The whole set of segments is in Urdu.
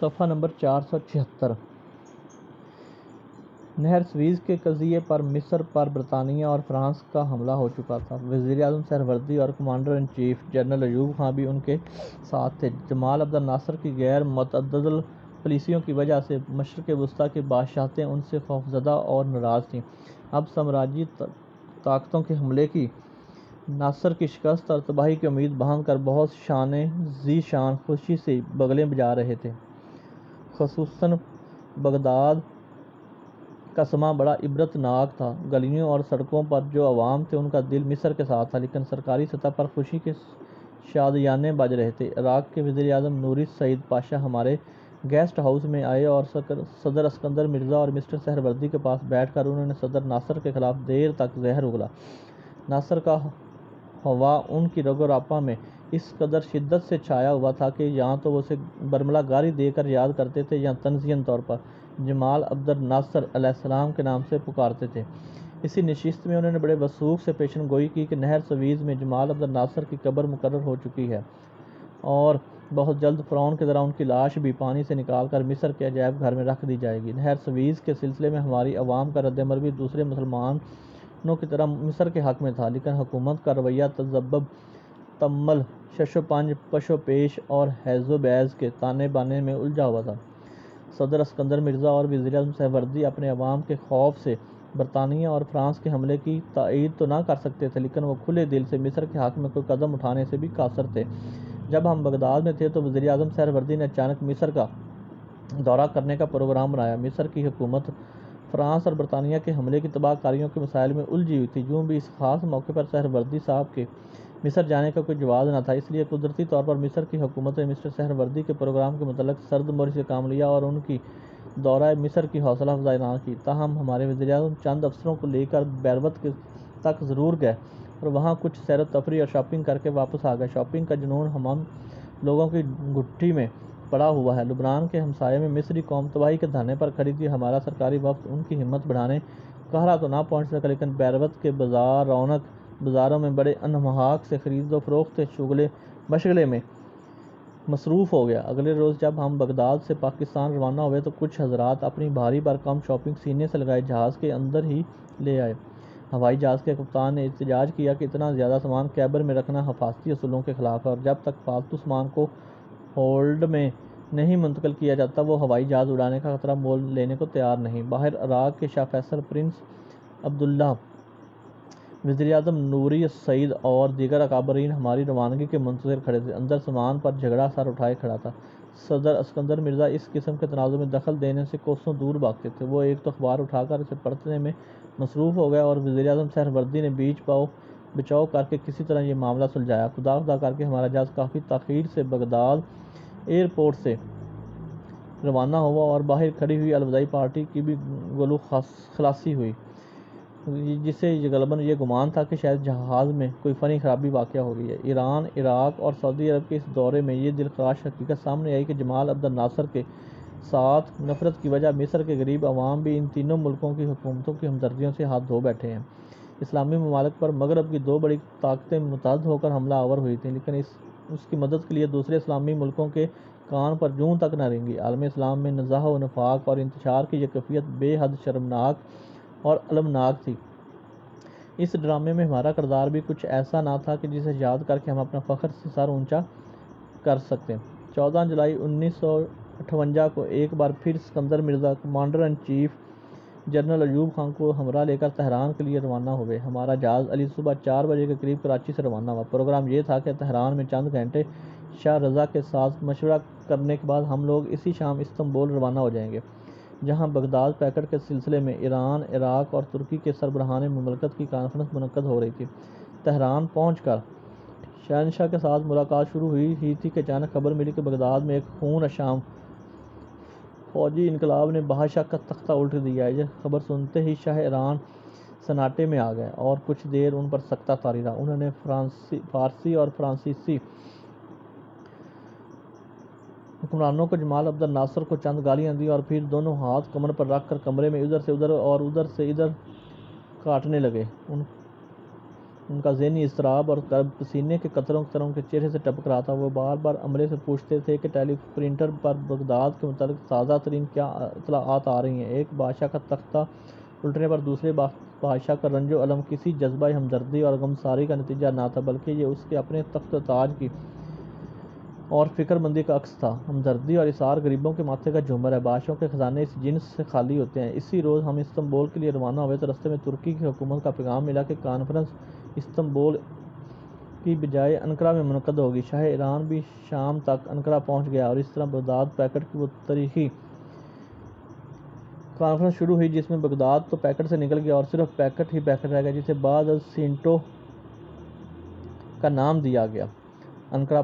صفحہ نمبر 476۔ نہر سویز کے قضیے پر مصر پر برطانیہ اور فرانس کا حملہ ہو چکا تھا۔ وزیر اعظم سہروردی اور commander in chief general Ayub Khan بھی ان کے ساتھ تھے۔ جمال عبد الناصر کی غیر متعدل پالیسیوں کی وجہ سے مشرق وسطیٰ کی بادشاہتیں ان سے خوفزدہ اور ناراض تھیں۔ اب سامراجی طاقتوں کے حملے کی، ناصر کی شکست اور تباہی کی امید باندھ کر بہت ذی شان خوشی سے بغلیں بجا رہے تھے۔ خصوصاً بغداد کا سماں بڑا عبرت ناک تھا۔ گلیوں اور سڑکوں پر جو عوام تھے ان کا دل مصر کے ساتھ تھا، لیکن سرکاری سطح پر خوشی کے شادیانے بج رہے تھے۔ عراق کے وزیر اعظم نوری سعید پاشا ہمارے گیسٹ ہاؤس میں آئے اور صدر اسکندر مرزا اور مسٹر سہروردی کے پاس بیٹھ کر انہوں نے صدر ناصر کے خلاف دیر تک زہر اگلا۔ ناصر کا ہوا ان کی رگ و راپاں میں اس قدر شدت سے چھایا ہوا تھا کہ یا تو وہ اسے برملا گاری دے کر یاد کرتے تھے یا طنزیہ طور پر جمال عبد الناصر علیہ السلام کے نام سے پکارتے تھے۔ اسی نشست میں انہوں نے بڑے وثوق سے پیشن گوئی کی کہ نہر سویز میں جمال عبد الناصر کی قبر مقرر ہو چکی ہے اور بہت جلد فرعون کی طرح ان کی لاش بھی پانی سے نکال کر مصر کے عجائب گھر میں رکھ دی جائے گی۔ نہر سویز کے سلسلے میں ہماری عوام کا رد عمل بھی دوسرے مسلمانوں کی طرح مصر کے حق میں تھا، لیکن حکومت کا رویہ تذبذب، تامل، شش و پنج، پش و پیش اور ہیض و بیض کے تانے بانے میں الجھا ہوا تھا۔ صدر اسکندر مرزا اور وزیر اعظم سہروردی اپنے عوام کے خوف سے برطانیہ اور فرانس کے حملے کی تائید تو نہ کر سکتے تھے، لیکن وہ کھلے دل سے مصر کے حق میں کوئی قدم اٹھانے سے بھی قاصر تھے۔ جب ہم بغداد میں تھے تو وزیر اعظم سہروردی نے اچانک مصر کا دورہ کرنے کا پروگرام بنایا۔ مصر کی حکومت فرانس اور برطانیہ کے حملے کی تباہ کاریوں کے مسائل میں الجھی ہوئی تھی۔ یوں بھی اس خاص موقع پر سہروردی صاحب کے مصر جانے کا کوئی جواز نہ تھا، اس لیے قدرتی طور پر مصر کی حکومت نے مسٹر سہروردی کے پروگرام کے متعلق سرد موری سے کام لیا اور ان کی دورہ مصر کی حوصلہ افزائی نہ کی۔ تاہم ہمارے وزیر اعظم چند افسروں کو لے کر بیروت تک ضرور گئے اور وہاں کچھ سیر و تفریح اور شاپنگ کر کے واپس آ گئے۔ شاپنگ کا جنون ہم لوگوں کی گٹھی میں پڑا ہوا ہے۔ لبنان کے ہمسائے میں مصری قوم تباہی کے دہانے پر کھڑی تھی۔ ہمارا سرکاری وفد ان کی ہمت بڑھانے قاہرہ تو نہ پہنچ سکا، لیکن بیروت کے بازاروں میں بڑے انہماک سے خرید و فروخت کے مشغلے میں مصروف ہو گیا۔ اگلے روز جب ہم بغداد سے پاکستان روانہ ہوئے تو کچھ حضرات اپنی بھاری بھرکم شاپنگ سینے سے لگائے جہاز کے اندر ہی لے آئے۔ ہوائی جہاز کے کپتان نے احتجاج کیا کہ اتنا زیادہ سامان کیبر میں رکھنا حفاظتی اصولوں کے خلاف ہے اور جب تک فالتو سامان کو ہولڈ میں نہیں منتقل کیا جاتا وہ ہوائی جہاز اڑانے کا خطرہ مول لینے کو تیار نہیں۔ باہر عراق کے شاہ فیصل، پرنس عبداللہ، وزیر اعظم نوری سعید اور دیگر اکابرین ہماری روانگی کے منتظر کھڑے تھے۔ اندر سامان پر جھگڑا سر اٹھائے کھڑا تھا۔ صدر اسکندر مرزا اس قسم کے تنازع میں دخل دینے سے کوسوں دور بھاگتے تھے۔ وہ ایک تو اخبار اٹھا کر اسے پڑھنے میں مصروف ہو گئے اور وزیر اعظم سہروردی نے بیچ بچاؤ کر کے کسی طرح یہ معاملہ سلجھایا۔ خدا کر کے ہمارا جہاز کافی تاخیر سے بغداد ایئرپورٹ سے روانہ ہوا اور باہر کھڑی ہوئی الوداعی پارٹی کی بھی گلو خلاصی ہوئی، جسے غالباً یہ گمان تھا کہ شاید جہاز میں کوئی فنی خرابی واقع ہو گئی ہے۔ ایران، عراق اور سعودی عرب کے اس دورے میں یہ دلخراش حقیقت سامنے آئی کہ جمال عبد الناصر کے ساتھ نفرت کی وجہ مصر کے غریب عوام بھی ان تینوں ملکوں کی حکومتوں کی ہمدردیوں سے ہاتھ دھو بیٹھے ہیں۔ اسلامی ممالک پر مغرب کی دو بڑی طاقتیں متحد ہو کر حملہ آور ہوئی تھیں، لیکن اس کی مدد کے لیے دوسرے اسلامی ملکوں کے کان پر جوں تک نہ رینگی۔ عالم اسلام میں نزاع و نفاق اور انتشار کی یہ کیفیت بے حد شرمناک اور المناک تھی۔ اس ڈرامے میں ہمارا کردار بھی کچھ ایسا نہ تھا کہ جسے یاد کر کے ہم اپنا فخر سے سر اونچا کر سکتے۔ 14 جولائی 1958 کو ایک بار پھر Iskander Mirza commander in chief general Ayub Khan کو ہمراہ لے کر تہران کے لیے روانہ ہوئے۔ ہمارا جہاز علی صبح 4 بجے کے قریب کراچی سے روانہ ہوا۔ پروگرام یہ تھا کہ تہران میں چند گھنٹے شاہ رضا کے ساتھ مشورہ کرنے کے بعد ہم لوگ اسی شام استنبول روانہ ہو جائیں گے، جہاں بغداد پیکٹ کے سلسلے میں ایران، عراق اور ترکی کے سربراہان مملکت کی کانفرنس منعقد ہو رہی تھی۔ تہران پہنچ کر شہنشاہ کے ساتھ ملاقات شروع ہوئی ہی تھی کہ اچانک خبر ملی کہ بغداد میں ایک خون اشام فوجی انقلاب نے بادشاہ کا تختہ الٹ دیا ہے۔ یہ خبر سنتے ہی شاہ ایران سناٹے میں آ گئے اور کچھ دیر ان پر سکتہ طاری رہا۔ انہوں نے فارسی اور فرانسیسی حکمرانوں کو جمال عبد الناصر کو چند گالیاں دیں اور پھر دونوں ہاتھ کمر پر رکھ کر کمرے میں ادھر سے ادھر اور ادھر سے ادھر کاٹنے لگے۔ ان کا ذہنی اضطراب اور پسینے کے قطروں کے چہرے سے ٹپک رہا تھا۔ وہ بار بار عملے سے پوچھتے تھے کہ ٹیلی پرنٹر پر بغداد کے متعلق تازہ ترین کیا اطلاعات آ رہی ہیں۔ ایک بادشاہ کا تختہ الٹنے پر دوسرے بادشاہ کا رنج و الم کسی جذبہ ہمدردی اور غمساری کا نتیجہ نہ تھا، بلکہ یہ اس کے اپنے تخت و تاج کی اور فکر مندی کا عکس تھا۔ ہمدردی اور ایثار غریبوں کے ماتھے کا جھومر ہے۔ بادشاہوں کے خزانے اس جنس سے خالی ہوتے ہیں۔ اسی روز ہم استنبول کے لیے روانہ ہوئے تو رستے میں ترکی کی حکومت کا پیغام ملا کہ کانفرنس استنبول کی بجائے انقرہ میں منعقد ہوگی۔ شاہ ایران بھی شام تک انقرہ پہنچ گیا اور اس طرح بغداد پیکٹ کی وہ تاریخی کانفرنس شروع ہوئی جس میں بغداد تو پیکٹ سے نکل گیا اور صرف پیکٹ ہی پیکٹ رہ گیا، جسے بعد از سینٹو کا نام دیا گیا۔ انقرہ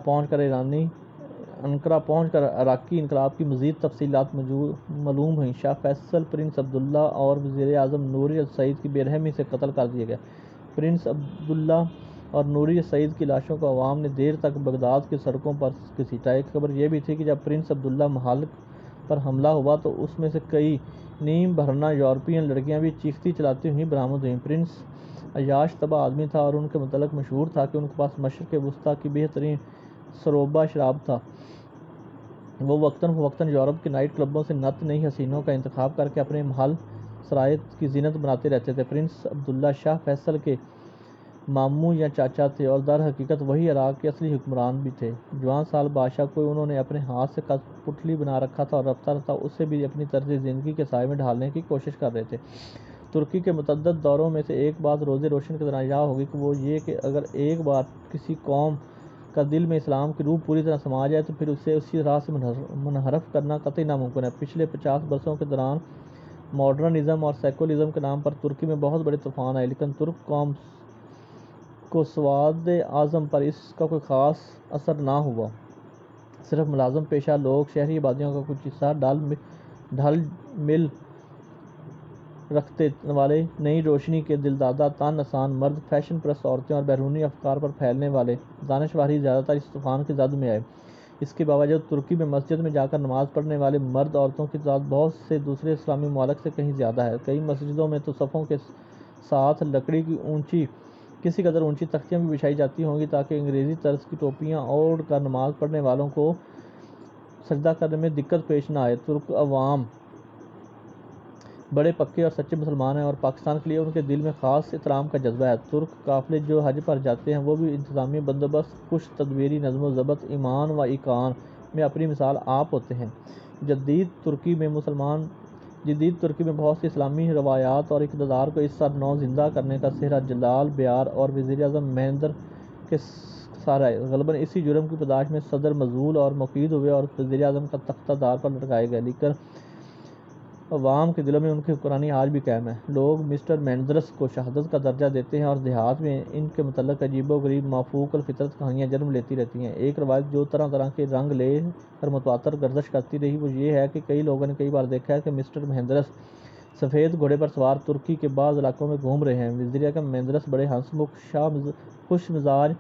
پہنچ کر عراقی انقلاب کی مزید تفصیلات معلوم ہوئیں۔ شاہ فیصل پرنس عبداللہ اور وزیر اعظم نوری السعید کی بے رحمی سے قتل کر دیے گئے۔ پرنس عبداللہ اور نوری السعید کی لاشوں کو عوام نے دیر تک بغداد کی سڑکوں پر گھسیٹا۔ ایک خبر یہ بھی تھی کہ جب پرنس عبداللہ محل پر حملہ ہوا تو اس میں سے کئی نیم برہنہ یورپین لڑکیاں بھی چیختی چلاتی ہوئی برآمد ہوئیں۔ پرنس عیاش طبع آدمی تھا اور ان کے متعلق مشہور تھا کہ ان کے پاس مشرق وسطیٰ کی بہترین سروبا شراب تھا۔ وہ وقتاً فوقتاً یورپ کے نائٹ کلبوں سے نت نئی حسینوں کا انتخاب کر کے اپنے محل سرایت کی زینت بناتے رہتے تھے۔ پرنس عبداللہ شاہ فیصل کے ماموں یا چاچا تھے اور در حقیقت وہی عراق کے اصلی حکمران بھی تھے۔ جوان سال بادشاہ کو انہوں نے اپنے ہاتھ سے پٹلی بنا رکھا تھا اور رفتہ رفتہ اسے بھی اپنی طرز زندگی کے سائے میں ڈھالنے کی کوشش کر رہے تھے۔ ترکی کے متعدد دوروں میں سے ایک بات روز روشن کی طرح یاد ہوگی کہ وہ یہ کہ اگر ایک بار کسی قوم کا دل میں اسلام کی روح پوری طرح سما جائے تو پھر اسے اسی راہ سے منحرف کرنا قطعی ناممکن ہے۔ پچھلے 50 برسوں کے دوران ماڈرنزم اور سیکولرزم کے نام پر ترکی میں بہت بڑے طوفان آئے، لیکن ترک قوم کو سواد اعظم پر اس کا کوئی خاص اثر نہ ہوا۔ صرف ملازم پیشہ لوگ، شہری آبادیوں کا کچھ حصہ، ڈھل مل رکھتے والے، نئی روشنی کے دلدادہ تن آسان مرد، فیشن پرست عورتیں اور بیرونی افکار پر پھیلنے والے دانشور ہی زیادہ تر اس طوفان کی زد میں آئے۔ اس کے باوجود ترکی میں مسجد میں جا کر نماز پڑھنے والے مرد عورتوں کی تعداد بہت سے دوسرے اسلامی ممالک سے کہیں زیادہ ہے۔ کئی مسجدوں میں تو صفوں کے ساتھ لکڑی کی کسی قدر اونچی تختیاں بھی بچھائی جاتی ہوں گی تاکہ انگریزی طرز کی ٹوپیاں اوڑھ کر نماز پڑھنے والوں کو سجدہ کرنے میں دقت پیش نہ آئے۔ ترک عوام بڑے پکے اور سچے مسلمان ہیں اور پاکستان کے لیے ان کے دل میں خاص احترام کا جذبہ ہے۔ ترک قافلے جو حج پر جاتے ہیں وہ بھی انتظامی بندوبست، خوش تدبیری، نظم و ضبط، ایمان و ایقان میں اپنی مثال آپ ہوتے ہیں۔ جدید ترکی میں بہت سی اسلامی روایات اور اقتدار کو اس سر نو زندہ کرنے کا سہرا جلال بیار اور وزیر اعظم مہندر کے سر ہے۔ غالباً اسی جرم کی پاداش میں صدر معزول اور مقید ہوئے اور وزیر اعظم کا تختہ دار پر لٹکائے گئے، لیکن عوام کے دلوں میں ان کی حکمرانی آج بھی قائم ہے۔ لوگ مسٹر مینڈرس کو شہادت کا درجہ دیتے ہیں اور دیہات میں ان کے متعلق عجیب و غریب مافوق الفطرت کہانیاں جنم لیتی رہتی ہیں۔ ایک روایت جو طرح طرح کے رنگ لے کر متواتر گردش کرتی رہی وہ یہ ہے کہ کئی لوگوں نے کئی بار دیکھا ہے کہ مسٹر مہندرس سفید گھوڑے پر سوار ترکی کے بعض علاقوں میں گھوم رہے ہیں۔ وزیر اعظم مہندرس بڑے ہنس مکھ، خوش مزاج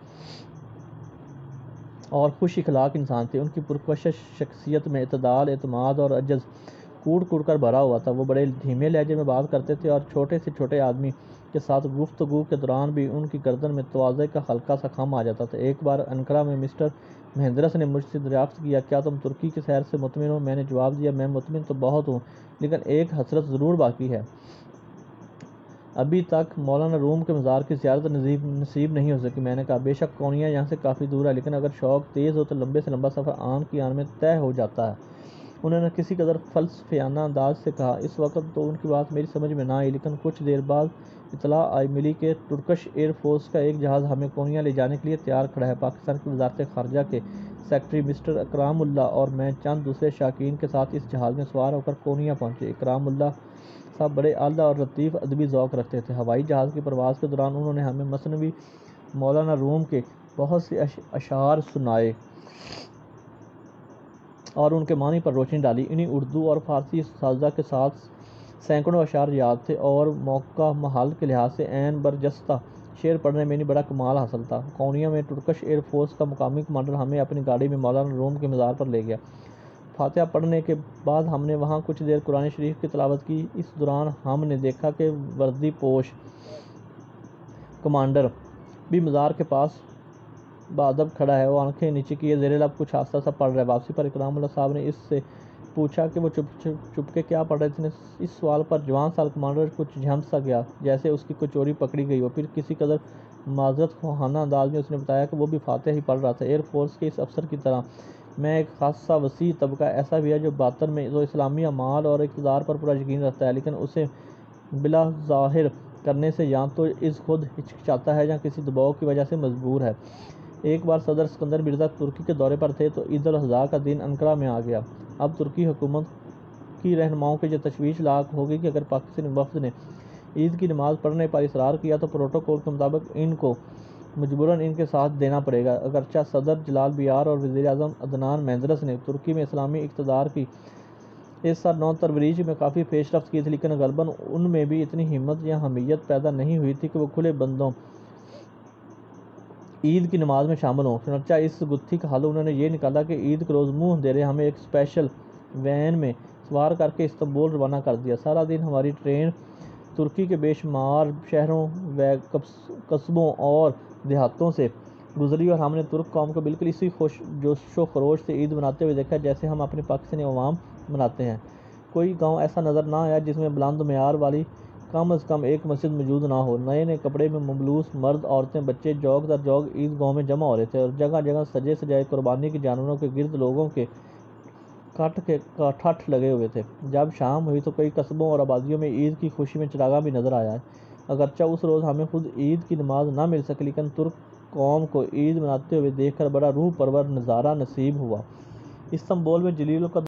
اور خوش اخلاق انسان تھے۔ ان کی پرکشش شخصیت میں اعتدال، اعتماد اور عجز کوڑ کر بھرا ہوا تھا۔ وہ بڑے دھیمے لہجے میں بات کرتے تھے اور چھوٹے سے چھوٹے آدمی کے ساتھ گفتگو کے دوران بھی ان کی گردن میں تواضع کا ہلکا سا خم آ جاتا تھا۔ ایک بار انقرہ میں مسٹر مہندرس نے مجھ سے دریافت کیا، کیا تم ترکی کی سیر سے مطمئن ہو؟ میں نے جواب دیا، میں مطمئن تو بہت ہوں، لیکن ایک حسرت ضرور باقی ہے۔ ابھی تک مولانا روم کے مزار کی زیارت نصیب نہیں ہو سکی۔ میں نے کہا، بے شک کونیا یہاں سے کافی دور ہے، لیکن اگر شوق تیز ہو تو لمبے سے لمبا سفر آن کی آن میں طے ہو جاتا ہے۔ انہوں نے کسی قدر فلسفیانہ انداز سے کہا۔ اس وقت تو ان کی بات میری سمجھ میں نہ آئی، لیکن کچھ دیر بعد اطلاع ملی کہ ٹرکش ایئر فورس کا ایک جہاز ہمیں کونیا لے جانے کے لیے تیار کھڑا ہے۔ پاکستان کی وزارت خارجہ کے سیکرٹری مسٹر اکرام اللہ اور میں چند دوسرے شائقین کے ساتھ اس جہاز میں سوار ہو کر کونیا پہنچے۔ اکرام اللہ صاحب بڑے اعلیٰ اور لطیف ادبی ذوق رکھتے تھے۔ ہوائی جہاز کی پرواز کے دوران انہوں نے ہمیں مثنوی مولانا روم کے بہت سے اشعار سنائے اور ان کے معنی پر روشنی ڈالی۔ انہیں اردو اور فارسی اساتذہ کے ساتھ سینکڑوں اشعار یاد تھے اور موقع محل کے لحاظ سے عین برجستہ شعر پڑھنے میں انہیں بڑا کمال حاصل تھا۔ کونیا میں ٹرکش ایئر فورس کا مقامی کمانڈر ہمیں اپنی گاڑی میں مولانا روم کے مزار پر لے گیا۔ فاتحہ پڑھنے کے بعد ہم نے وہاں کچھ دیر قرآن شریف کی تلاوت کی۔ اس دوران ہم نے دیکھا کہ وردی پوش کمانڈر بھی مزار کے پاس بادب کھڑا ہے، وہ آنکھیں نیچے کیے زیر لب کچھ آہستہ سا پڑھ رہا ہے۔ واپسی پر اکرام اللہ صاحب نے اس سے پوچھا کہ وہ چپ کے کیا پڑھ رہے تھے۔ اس سوال پر جوان سال کمانڈر کچھ جھنس سا گیا، جیسے اس کی کوئی چوری پکڑی گئی ہو۔ پھر کسی قدر معذرت خواہانہ انداز میں اس نے بتایا کہ وہ بھی فاتحہ ہی پڑھ رہا تھا۔ ایئر فورس کے اس افسر کی طرح میں ایک خاصا وسیع طبقہ ایسا بھی ہے جو باطن میں تو اسلامی اعمال اور اقتدار پر پورا یقین رکھتا ہے، لیکن اسے بلا ظاہر کرنے سے یا تو از خود ہچکچاتا ہے یا کسی دباؤ کی وجہ سے مجبور ہے۔ ایک بار صدر اسکندر مرزا ترکی کے دورے پر تھے تو عید الاضحیٰ کا دن انقرہ میں آ گیا۔ اب ترکی حکومت کی رہنماؤں کو یہ تشویش لاحق ہوگی کہ اگر پاکستانی وفد نے عید کی نماز پڑھنے پر اصرار کیا تو پروٹوکول کے مطابق ان کو مجبوراً ان کے ساتھ دینا پڑے گا۔ اگرچہ صدر جلال بیار اور وزیر اعظم عدنان میندرس نے ترکی میں اسلامی اقتدار کی اس سال 9 ترویج میں کافی پیش رفت کی تھی، لیکن غالباً ان میں بھی اتنی ہمت یا حمیت پیدا نہیں ہوئی تھی کہ وہ کھلے بندوں عید کی نماز میں شامل ہوں۔ چنانچہ اس گتھی کا حل انہوں نے یہ نکالا کہ عید کے روز منہ اندھیرے ہمیں ایک اسپیشل وین میں سوار کر کے استنبول روانہ کر دیا۔ سارا دن ہماری ٹرین ترکی کے بے شمار شہروں و قصبوں اور دیہاتوں سے گزری اور ہم نے ترک قوم کو بالکل اسی جوش و خروش سے عید مناتے ہوئے دیکھا جیسے ہم اپنے پاکستانی عوام مناتے ہیں۔ کوئی گاؤں ایسا نظر نہ آیا جس میں بلند معیار والی کم از کم ایک مسجد موجود نہ ہو۔ نئے نئے کپڑے میں ملبوس مرد، عورتیں، بچے جوگ در جوگ عید گاہوں میں جمع ہو رہے تھے اور جگہ جگہ سجے سجائے قربانی کے جانوروں کے گرد لوگوں کے ٹھٹھ لگے ہوئے تھے۔ جب شام ہوئی تو کئی قصبوں اور آبادیوں میں عید کی خوشی میں چراغاں بھی نظر آیا ہے۔ اگرچہ اس روز ہمیں خود عید کی نماز نہ مل سکی، لیکن ترک قوم کو عید مناتے ہوئے دیکھ کر بڑا روح پرور نظارہ نصیب ہوا۔ استنبول میں جلیل القدر